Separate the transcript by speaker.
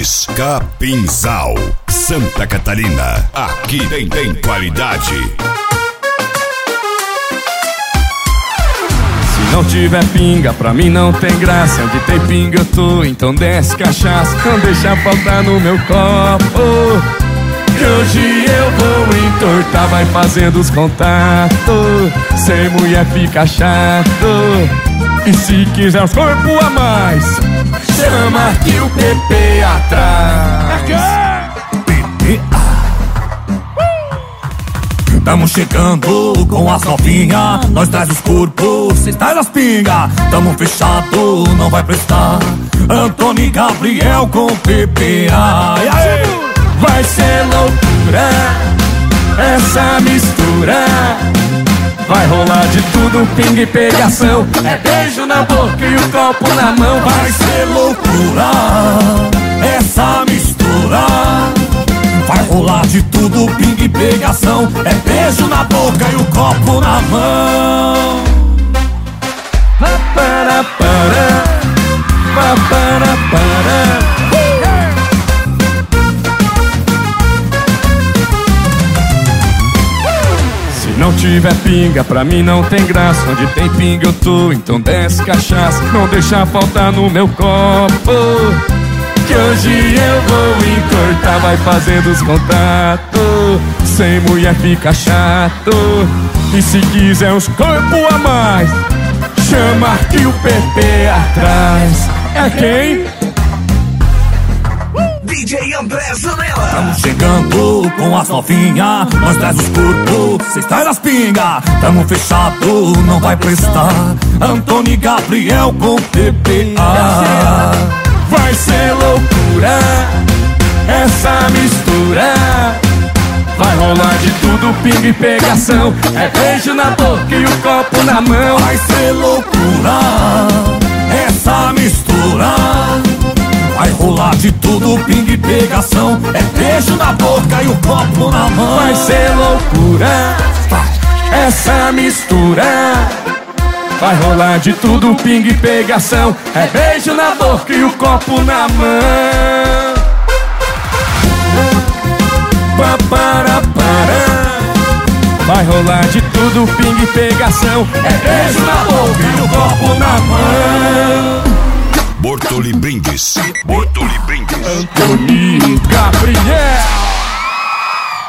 Speaker 1: Brindes, Capinzal, Santa Catarina. Aqui tem qualidade.
Speaker 2: Se não tiver pinga, pra mim não tem graça. Onde tem pinga eu tô, então desce cachaça. Não deixa faltar no meu copo, que hoje eu vou entortar. Vai fazendo os contatos, sem mulher fica chato. E se quiser uns corpos a mais, chama que o PP atrás.
Speaker 3: Tamo chegando com as novinhas, nós traz os corpos, cê traz as pingas. Tamo fechado, não vai prestar. Antônio e Gabriel com PPA.
Speaker 2: Vai ser loucura essa mistura. Vai rolar de tudo, pinga e pegação. É beijo na boca e o copo na mão.
Speaker 3: Vai ser loucura essa mistura. Vai rolar de tudo, pinga e pegação. É beijo na boca e o copo na mão.
Speaker 2: Para, para. Se não tiver pinga, pra mim não tem graça. Onde tem pinga eu tô, então desce cachaça. Não deixa faltar no meu copo, que hoje eu vou entortar. Vai fazendo os contatos, sem mulher fica chato. E se quiser uns corpos a mais, chama que o PP atrás. É quem?
Speaker 1: DJ André Zanella.
Speaker 3: Tamo chegando com as novinhas, nós traz os corpos, cês traz as pingas. Tamo fechado, não vai prestar. Antônio e Gabriel com PPA.
Speaker 2: Vai ser loucura essa mistura. Vai rolar de tudo, pinga e pegação. É beijo na boca e o copo na mão.
Speaker 3: Vai ser loucura essa mistura. Vai rolar de tudo, pinga e pegação. É beijo na boca e o copo na mão.
Speaker 2: Vai ser loucura essa mistura. Vai rolar de tudo, pinga e pegação. É beijo na boca e o copo na mão. Para. Vai rolar de tudo, pinga e pegação. É beijo na boca e o copo na mão.
Speaker 1: Bortoli Brindes,
Speaker 2: Antônio Gabriel.